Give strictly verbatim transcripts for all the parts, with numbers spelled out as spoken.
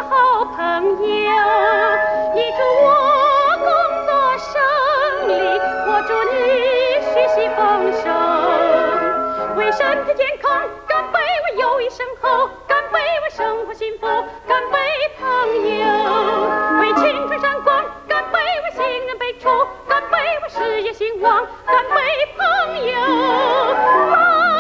好朋友，你祝我工作顺利，我祝你学习丰盛，为身体健康干杯，为友谊深厚干杯，为生活幸福干杯，朋友，为青春闪光干杯，为新人辈出干杯，为事业兴旺干杯，朋友。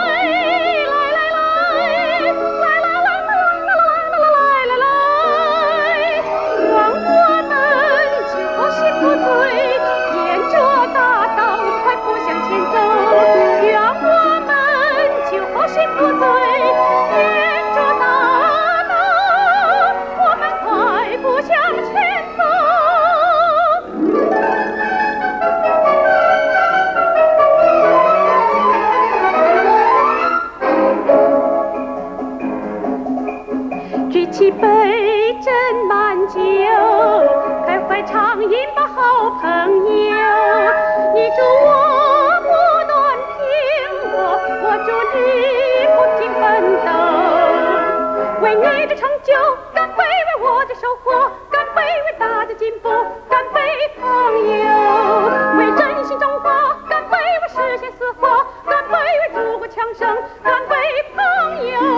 举起杯斟满酒，开怀畅饮吧，好朋友。你祝我不断拼搏，我祝你不停奋斗。为你的成就干杯，为我的收获干杯，为大家进步干杯，朋友。为振兴中华干杯，为实现四化干杯，为祖国强盛干杯，朋友。